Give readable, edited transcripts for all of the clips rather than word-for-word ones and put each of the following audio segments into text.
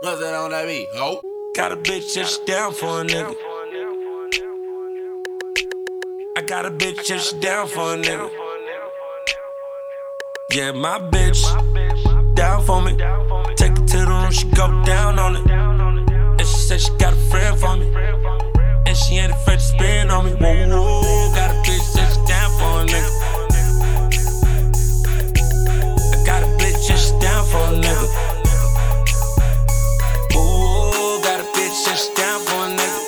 What's that on that beat, ho? Got a bitch that's down for a nigga. I got a bitch that's down for a nigga. Yeah, my bitch down for me. Take her to the room, she go down on it. And she said she got a friend for me. And she ain't afraid to spin on me. Whoa, whoa, got a bitch that's down for a nigga. I got a bitch that's down for a nigga. Whoa, got a bitch that's down for a nigga.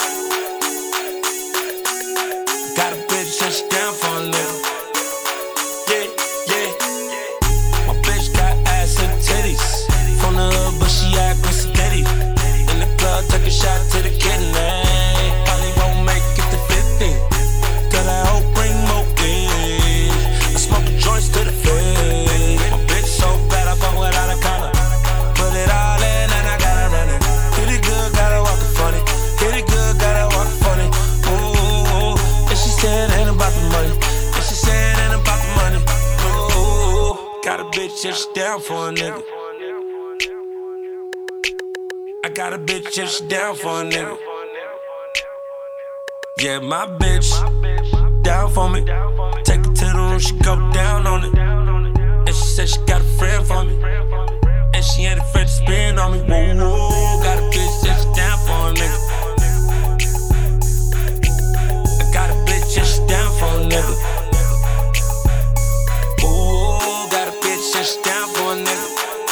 Got a bitch that's down for a nigga. Yeah, yeah. My bitch got ass and titties. From the hood, but she act with spaghetti. In the club, took a shot to the kidney. Probably won't make it to 50. Cause I hope bring more weed. I smoke the joints to the face. My bitch so bad, I fuck without a collar. Put it all in and I gotta run it. Hit it good, gotta walk it funny. Hit it good, gotta walk it funny. Ooh, and she said ain't about the money. And she said ain't about the money. Ooh, got a bitch that's down for a nigga. I got a bitch that's down for a nigga. Yeah, my bitch down for me. Take her to the room, she go down on it. And she said she got a friend for me. And she ain't afraid to spin on me. Whoa, whoa, got a bitch that's down for a nigga. I got a bitch that's down for a nigga. Whoa, got a bitch that's down for a nigga.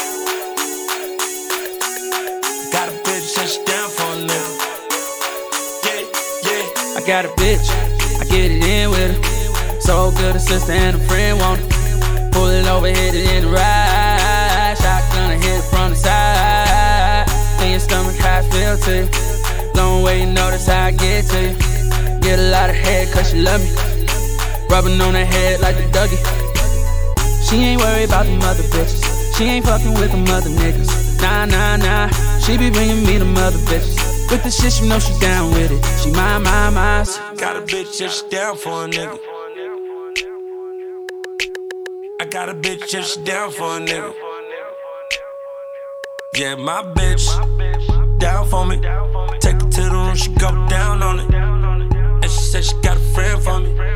Got a bitch that's down for a nigga. Yeah, yeah. I got a bitch, I get it in with her. So good, a sister and a friend want it. Pull it over, hit it in the ride. Shotgun and hit it from the side. In your stomach, how I feel to you. Long way, you know that's how I get to you. Get a lot of head, cause she love me. Rubbing on her head like the Dougie. She ain't worried about them other bitches. She ain't fucking with them other niggas. Nah, nah, nah. She be bringing me them other bitches. With the shit, you know she down with it. She mine. Got a bitch that's down for a nigga. I got a bitch that's down for a nigga. Yeah, my bitch down for me. Take her to the room, she go down on it. And she said she got a friend for me.